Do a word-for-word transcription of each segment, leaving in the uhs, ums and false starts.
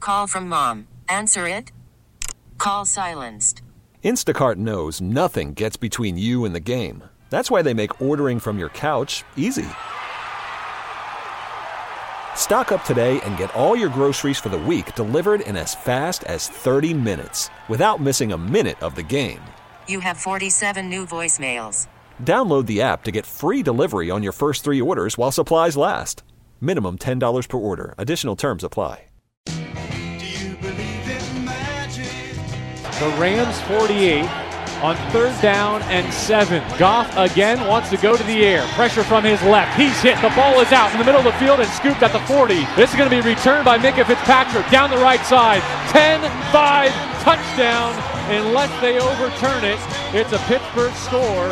Call from mom. Answer it. Call silenced. Instacart knows nothing gets between you and the game. That's why they make ordering from your couch easy. Stock up today and get all your groceries for the week delivered in as fast as thirty minutes without missing a minute of the game. You have forty-seven new voicemails. Download the app to get free delivery on your first three orders while supplies last. Minimum ten dollars per order. Additional terms apply. The Rams forty-eight on third down and seven. Goff again wants to go to the air. Pressure from his left. He's hit. The ball is out in the middle of the field and scooped at the forty. This is going to be returned by Minkah Fitzpatrick down the right side. ten five touchdown. Unless they overturn it, it's a Pittsburgh score.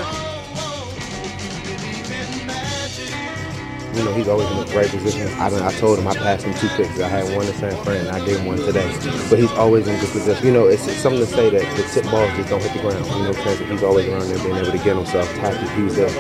You know, he's always in the right position. I don't, I told him I passed him two picks. I had one in San Fran, and I gave him one today. But he's always in good position. You know, it's, it's something to say that the tip balls just don't hit the ground. You know, because he's always around there being able to get himself tacked. He's there.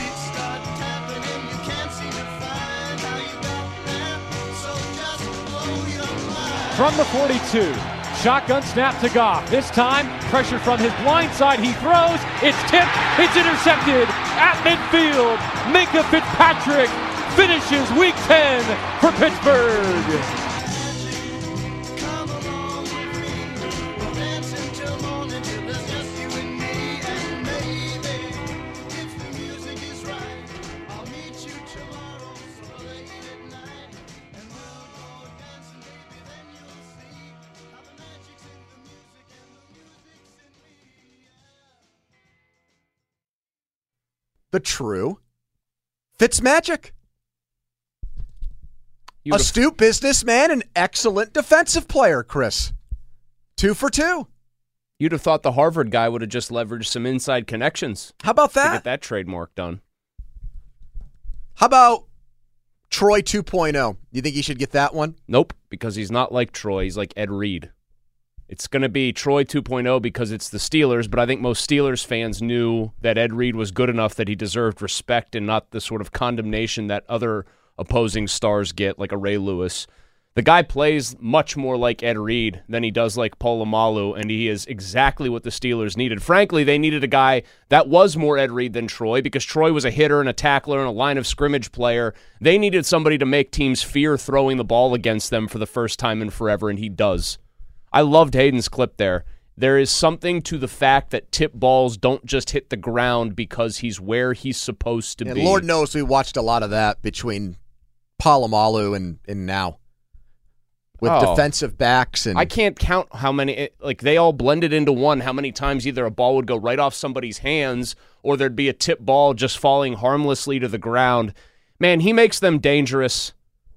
From the forty-two, shotgun snap to Goff. This time, pressure from his blind side. He throws. It's tipped. It's intercepted at midfield. Minkah Fitzpatrick finishes week ten for Pittsburgh. The true Fitzmagic. You'd Astute have, businessman and excellent defensive player, Chris. Two for two. You'd have thought the Harvard guy would have just leveraged some inside connections. How about that? To get that trademark done. How about Troy two point oh? You think he should get that one? Nope, because he's not like Troy. He's like Ed Reed. It's going to be Troy two point oh because it's the Steelers, but I think most Steelers fans knew that Ed Reed was good enough that he deserved respect and not the sort of condemnation that other opposing stars get, like a Ray Lewis. The guy plays much more like Ed Reed than he does like Polamalu, and he is exactly what the Steelers needed. Frankly, they needed a guy that was more Ed Reed than Troy because Troy was a hitter and a tackler and a line of scrimmage player. They needed somebody to make teams fear throwing the ball against them for the first time in forever, and he does. I loved Hayden's clip there. There is something to the fact that tip balls don't just hit the ground because he's where he's supposed to and be. Lord knows we watched a lot of that between Polamalu and, and now. With oh, defensive backs. And I can't count how many, like they all blended into one, how many times either a ball would go right off somebody's hands or there'd be a tip ball just falling harmlessly to the ground. Man, he makes them dangerous.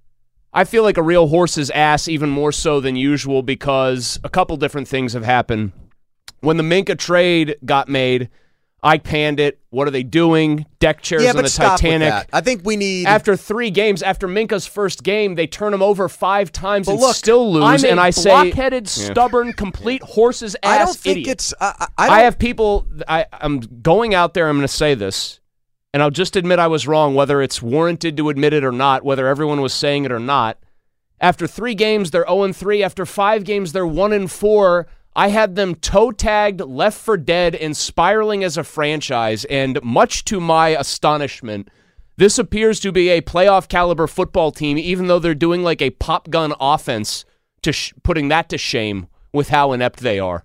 I feel like a real horse's ass even more so than usual because a couple different things have happened. When the Minkah trade got made, I panned it. What are they doing? Deck chairs yeah, on but the stop Titanic. With that. I think we need... After three games, after Minkah's first game, they turn him over five times but and look, still lose. I'm a and I say, blockheaded, yeah. stubborn, complete horse's ass I don't think idiot. it's... Uh, I, don't, I have people... I, I'm going out there, I'm going to say this, and I'll just admit I was wrong, whether it's warranted to admit it or not, whether everyone was saying it or not. After three games, they're oh and three. After five games, they're one and four. I had them toe-tagged, left for dead, and spiraling as a franchise, and much to my astonishment, this appears to be a playoff-caliber football team, even though they're doing like a pop-gun offense, to sh- putting that to shame with how inept they are.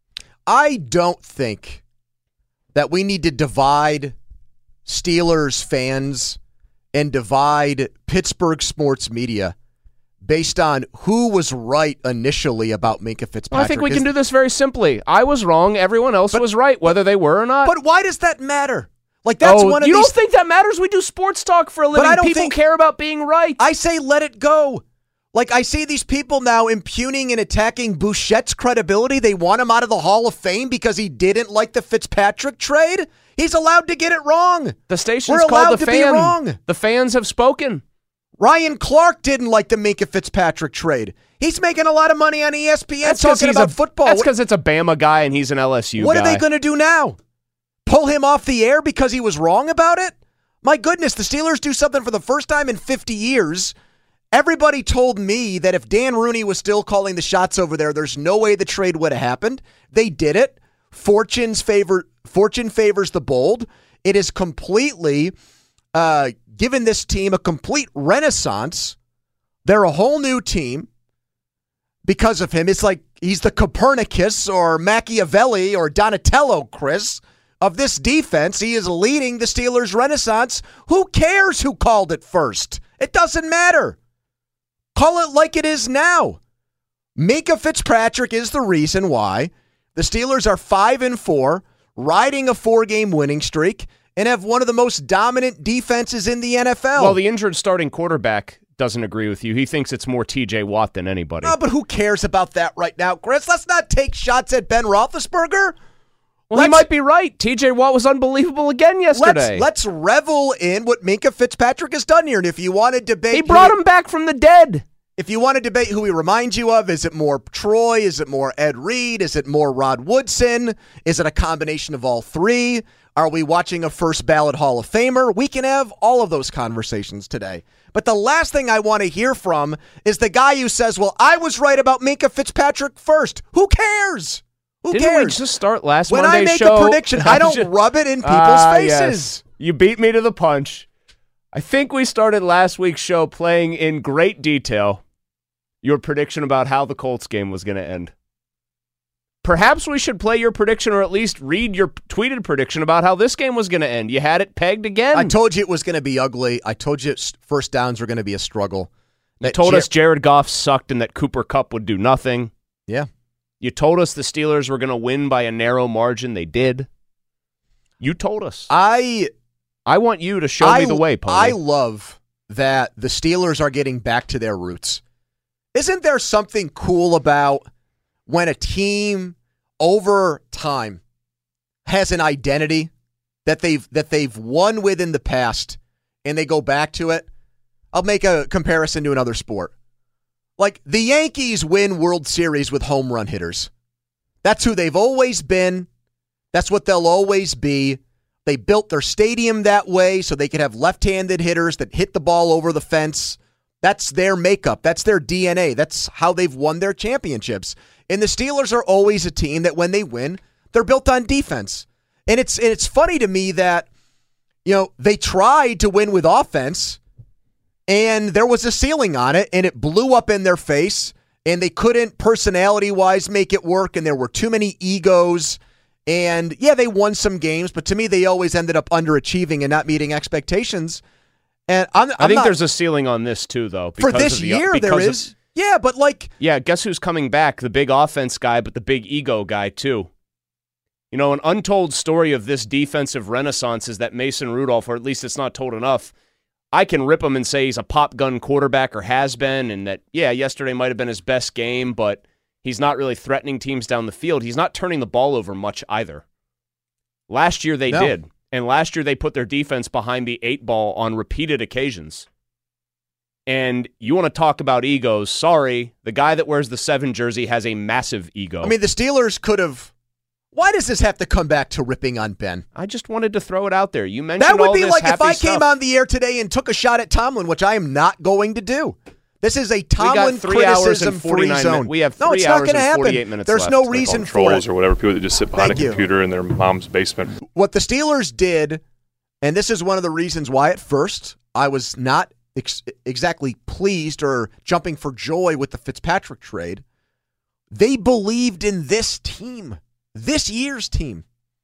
I don't think that we need to divide Steelers fans and divide Pittsburgh sports media based on who was right initially about Minkah Fitzpatrick. Well, I think we can do this very simply. I was wrong. Everyone else but, was right, whether they were or not. But why does that matter? Like that's oh, one of you these... don't think that matters? We do sports talk for a living. But I don't people think... care about being right. I say let it go. Like I see these people now impugning and attacking Bouchette's credibility. They want him out of the Hall of Fame because he didn't like the Fitzpatrick trade. He's allowed to get it wrong. The station's We're called allowed The to Fan. be wrong. The fans have spoken. Ryan Clark didn't like the Minkah Fitzpatrick trade. He's making a lot of money on E S P N that's talking about a, football. That's because it's a Bama guy and he's an L S U what guy. What are they going to do now? Pull him off the air because he was wrong about it? My goodness, the Steelers do something for the first time in fifty years, Everybody told me that if Dan Rooney was still calling the shots over there, there's no way the trade would have happened. They did it. Fortune's favor, fortune favors the bold. It has completely uh, given this team a complete renaissance. They're a whole new team because of him. It's like he's the Copernicus or Machiavelli or Donatello, Chris, of this defense. He is leading the Steelers' renaissance. Who cares who called it first? It doesn't matter. Call it like it is now. Minkah Fitzpatrick is the reason why the Steelers are five and four, riding a four-game winning streak, and have one of the most dominant defenses in the N F L. Well, the injured starting quarterback doesn't agree with you. He thinks it's more T J Watt than anybody. Oh, but who cares about that right now, Chris? Let's not take shots at Ben Roethlisberger. Well, let's, he might be right. T J Watt was unbelievable again yesterday. Let's, let's revel in what Minkah Fitzpatrick has done here. And if you want to debate... He brought who, him back from the dead. If you want to debate who he reminds you of, is it more Troy? Is it more Ed Reed? Is it more Rod Woodson? Is it a combination of all three? Are we watching a first ballot Hall of Famer? We can have all of those conversations today. But the last thing I want to hear from is the guy who says, well, I was right about Minkah Fitzpatrick first. Who cares? Who Didn't cares? we just start last when Monday's I make show? a prediction, I don't just, rub it in people's uh, faces. Yes. You beat me to the punch. I think we started last week's show playing in great detail your prediction about how the Colts game was going to end. Perhaps we should play your prediction or at least read your tweeted prediction about how this game was going to end. You had it pegged again. I told you it was going to be ugly. I told you first downs were going to be a struggle. You told Jer- us Jared Goff sucked and that Cooper Kupp would do nothing. Yeah. You told us the Steelers were going to win by a narrow margin. They did. You told us. I I want you to show I, me the way, Pony. I love that the Steelers are getting back to their roots. Isn't there something cool about when a team over time has an identity that they've that they've won with in the past and they go back to it? I'll make a comparison to another sport. Like the Yankees win World Series with home run hitters. That's who they've always been. That's what they'll always be. They built their stadium that way so they could have left-handed hitters that hit the ball over the fence. That's their makeup. That's their D N A. That's how they've won their championships. And the Steelers are always a team that when they win, they're built on defense. And it's and it's funny to me that, you know, they tried to win with offense, and there was a ceiling on it, and it blew up in their face, and they couldn't personality-wise make it work, and there were too many egos. And, yeah, they won some games, but to me, they always ended up underachieving and not meeting expectations. And I'm, I'm I think not, there's a ceiling on this, too, though. For this the, year, there is. Of, yeah, but like... Yeah, guess who's coming back? The big offense guy, but the big ego guy, too. You know, an untold story of this defensive renaissance is that Mason Rudolph, or at least it's not told enough, I can rip him and say he's a pop gun quarterback or has been, and that, yeah, yesterday might have been his best game, but he's not really threatening teams down the field. He's not turning the ball over much either. Last year they no. did, and last year they put their defense behind the eight ball on repeated occasions. And you want to talk about egos, sorry, the guy that wears the seven jersey has a massive ego. I mean, the Steelers could have... Why does this have to come back to ripping on Ben? I just wanted to throw it out there. You mentioned that would all be this like if I stuff. came on the air today and took a shot at Tomlin, which I am not going to do. This is a Tomlin criticism-free zone. We have three no, it's hours not and happen. forty-eight minutes There's left. no Like reason for trolls it. Or whatever, people that just sit behind Thank a you. computer in their mom's basement. What the Steelers did, and this is one of the reasons why at first I was not ex- exactly pleased or jumping for joy with the Fitzpatrick trade, they believed in this team, this year's team.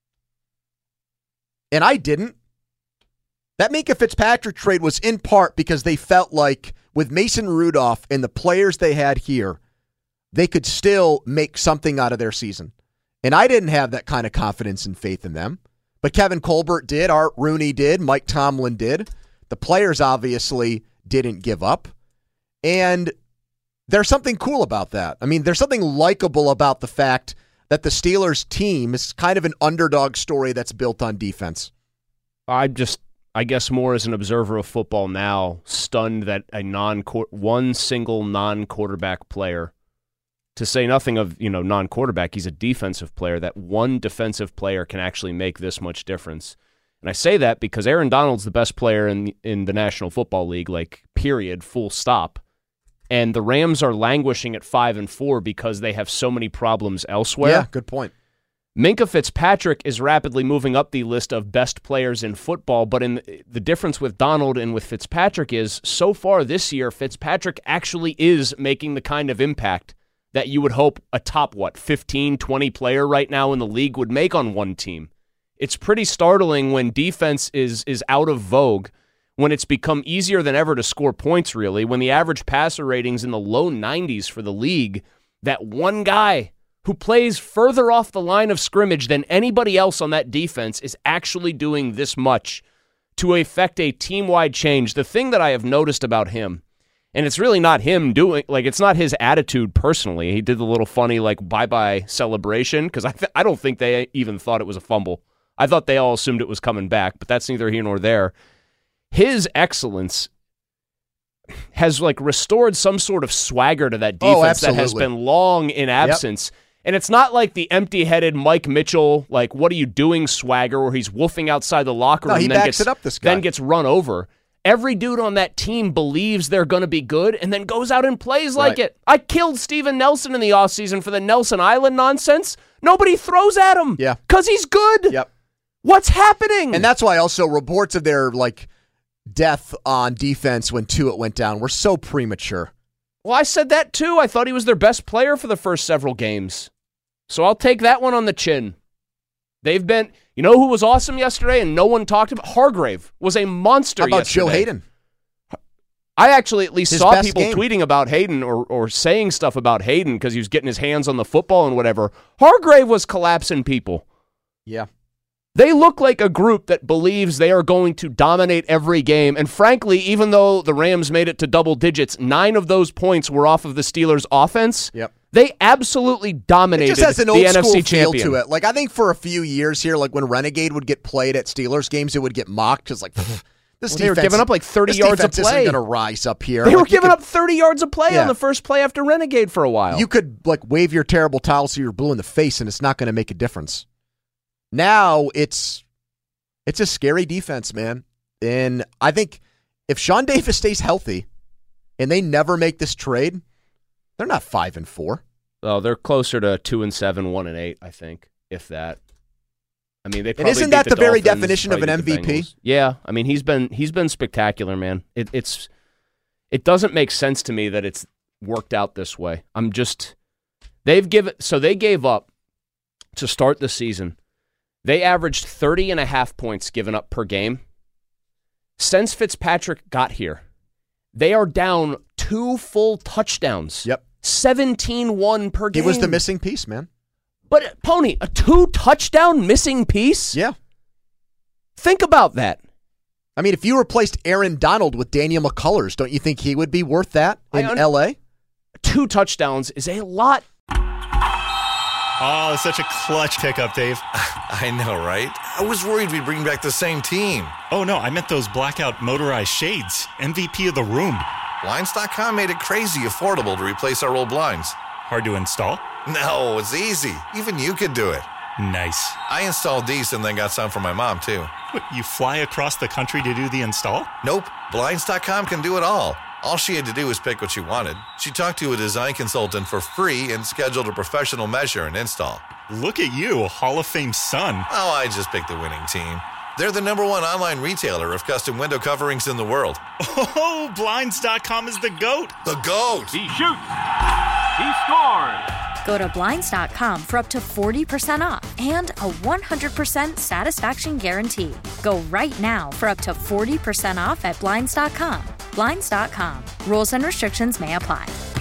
And I didn't. That Minkah Fitzpatrick trade was in part because they felt like with Mason Rudolph and the players they had here, they could still make something out of their season. And I didn't have that kind of confidence and faith in them. But Kevin Colbert did, Art Rooney did, Mike Tomlin did. The players obviously didn't give up. And there's something cool about that. I mean, there's something likable about the fact that the Steelers team is kind of an underdog story that's built on defense. I just, I guess more as an observer of football now, stunned that a non one single non-quarterback player, to say nothing of, you know, non-quarterback, he's a defensive player, that one defensive player can actually make this much difference. And I say that because Aaron Donald's the best player in in the National Football League, like, period, full stop. And the Rams are languishing at five and four because they have so many problems elsewhere. Yeah, good point. Minkah Fitzpatrick is rapidly moving up the list of best players in football, but in the difference with Donald and with Fitzpatrick is, so far this year, Fitzpatrick actually is making the kind of impact that you would hope a top, what, fifteen, twenty player right now in the league would make on one team. It's pretty startling when defense is is out of vogue, when it's become easier than ever to score points, really, when the average passer rating's in the low nineties for the league, that one guy who plays further off the line of scrimmage than anybody else on that defense is actually doing this much to effect a team-wide change. The thing that I have noticed about him, and it's really not him doing, like, it's not his attitude personally. He did the little funny, like, bye-bye celebration, because I, th- I don't think they even thought it was a fumble. I thought they all assumed it was coming back, but that's neither here nor there. His excellence has, like, restored some sort of swagger to that defense oh, that has been long in absence. Yep. And it's not like the empty-headed Mike Mitchell, like, what are you doing swagger, where he's woofing outside the locker room no, he and then backs gets, it up, this guy. then gets run over. Every dude on that team believes they're going to be good and then goes out and plays like right. it. I killed Steven Nelson in the offseason for the Nelson Island nonsense. Nobody throws at him yeah. because he's good. Yep. What's happening? And that's why also reports of their, like, death on defense when Tuitt went down were so premature. Well, I said that too. I thought he was their best player for the first several games. So I'll take that one on the chin. They've been, you know who was awesome yesterday and no one talked about? Hargrave was a monster yesterday. How about yesterday. Joe Hayden? I actually at least his saw people game. tweeting about Hayden or, or saying stuff about Hayden because he was getting his hands on the football and whatever. Hargrave was collapsing people. Yeah. They look like a group that believes they are going to dominate every game. And frankly, even though the Rams made it to double digits, nine of those points were off of the Steelers' offense. Yep. They absolutely dominated it just has an the old N F C school feel champion. to it. Like, I think for a few years here, like when Renegade would get played at Steelers games, it would get mocked because, like, this well, defense, they were giving up like thirty this yards a defense play. Isn't going to rise up here. They like, were giving could, up thirty yards a play yeah. on the first play after Renegade for a while. You could, like, wave your terrible towel so you're blue in the face, and it's not going to make a difference. Now it's it's a scary defense, man. And I think if Sean Davis stays healthy and they never make this trade, they're not five and four. Oh, they're closer to two and seven, one and eight, I think, if that. I mean, they and probably isn't beat that the, the very Dolphins, definition of an probably M beat V the P? Bengals. Yeah, I mean, he's been he's been spectacular, man. It, it's it doesn't make sense to me that it's worked out this way. I'm just they've given so they gave up to start the season. They averaged thirty and a half points given up per game. Since Fitzpatrick got here, they are down two full touchdowns. Yep. seventeen one per game. He was the missing piece, man. But, Pony, a two-touchdown missing piece? Yeah. Think about that. I mean, if you replaced Aaron Donald with Daniel McCullers, don't you think he would be worth that in un- L A? Two touchdowns is a lot. Oh, such a clutch pickup, Dave. I know, right? I was worried we'd bring back the same team. Oh, no, I meant those blackout motorized shades. M V P of the room. Blinds dot com made it crazy affordable to replace our old blinds. Hard to install? No, it's easy. Even you could do it. Nice. I installed these and then got some for my mom, too. What, you fly across the country to do the install? Nope. Blinds dot com can do it all. All she had to do was pick what she wanted. She talked to a design consultant for free and scheduled a professional measure and install. Look at you, Hall of Fame son. Oh, I just picked the winning team. They're the number one online retailer of custom window coverings in the world. Oh, Blinds dot com is the GOAT. The GOAT. He shoots. He scores. Go to Blinds dot com for up to forty percent off and a one hundred percent satisfaction guarantee. Go right now for up to forty percent off at Blinds dot com. Blinds dot com. Rules and restrictions may apply.